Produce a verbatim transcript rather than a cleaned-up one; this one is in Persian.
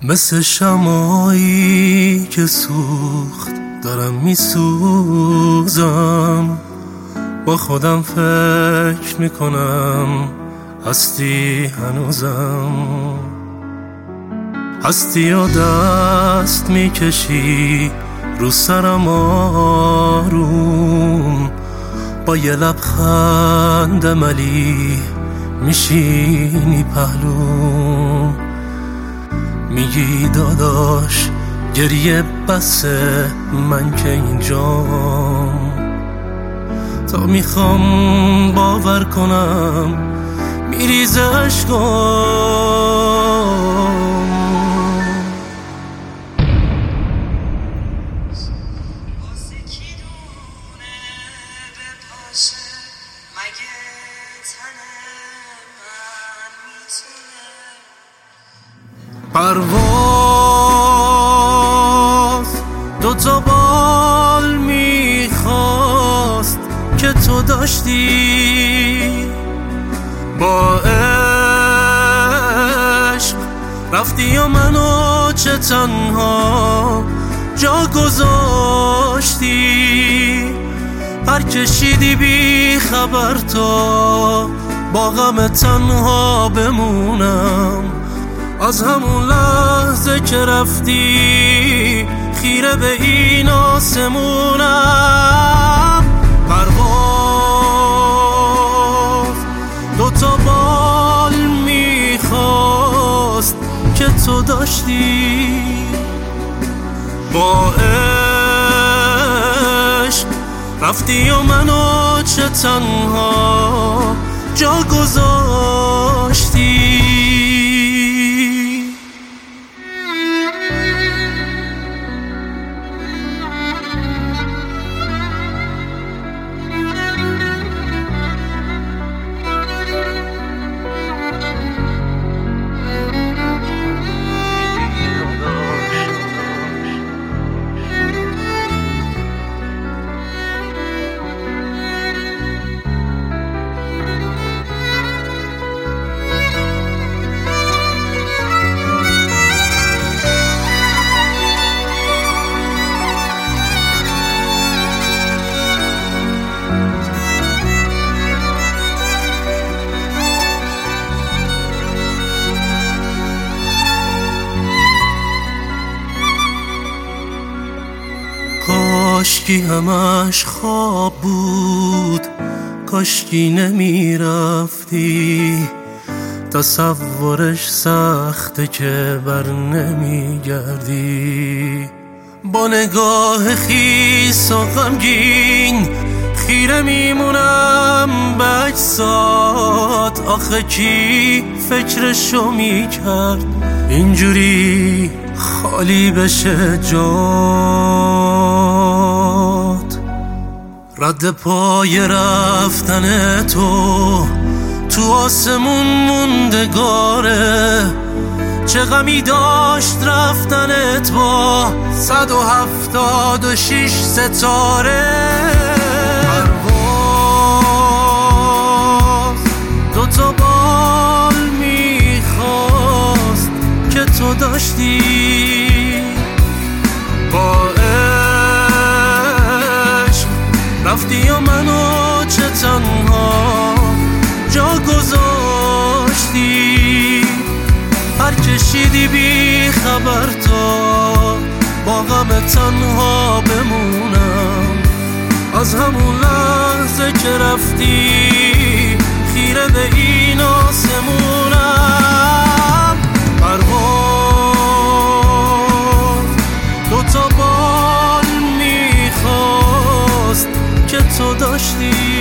مثل شمعی که سوخت دارم میسوزم، با خودم فکر میکنم هستی هنوزم، هستی و دست میکشی رو سرم آروم، با یه لبخند ملی میشینی پهلوم، میگی داداش گریه بسه من که اینجام، تا میخوام باور کنم میریزه عشقام. پرواز دو تا بال میخواست که تو داشتی، با عشق رفتی و منو چه تنها جا گذاشتی، پر کشیدی بی خبر تا با غم تنها بمونم، از همون لحظه که رفتی خیره به این آسمونم. پرواز دو تا بال میخواست که تو داشتی، با عشق رفتی و منو چه تنها جا گذاشتی. کاشکی همش خواب بود، کاشکی نمی رفتی، تصورش سخته که بر نمی گردی، با نگاه خیس و غمگین خیره میمونم به اجساد. آخه کی فکرشو میکرد اینجوری خالی بشه جات؟ رد پای رفتن تو تو آسمون موندگاره، چه غمی داشت رفتنت با صد و هفتاد و شیش ستاره. پرواز دو تا بال میخواست که تو داشتی، با عشق رفتی و منو چه تنها جا گذاشتی، پر کشیدی بی خبر تا با غم تنها بمونم، از همون لحظه که رفتی خیره به این آسمونم. پرواز دو تا بال میخواست که تو داشتی،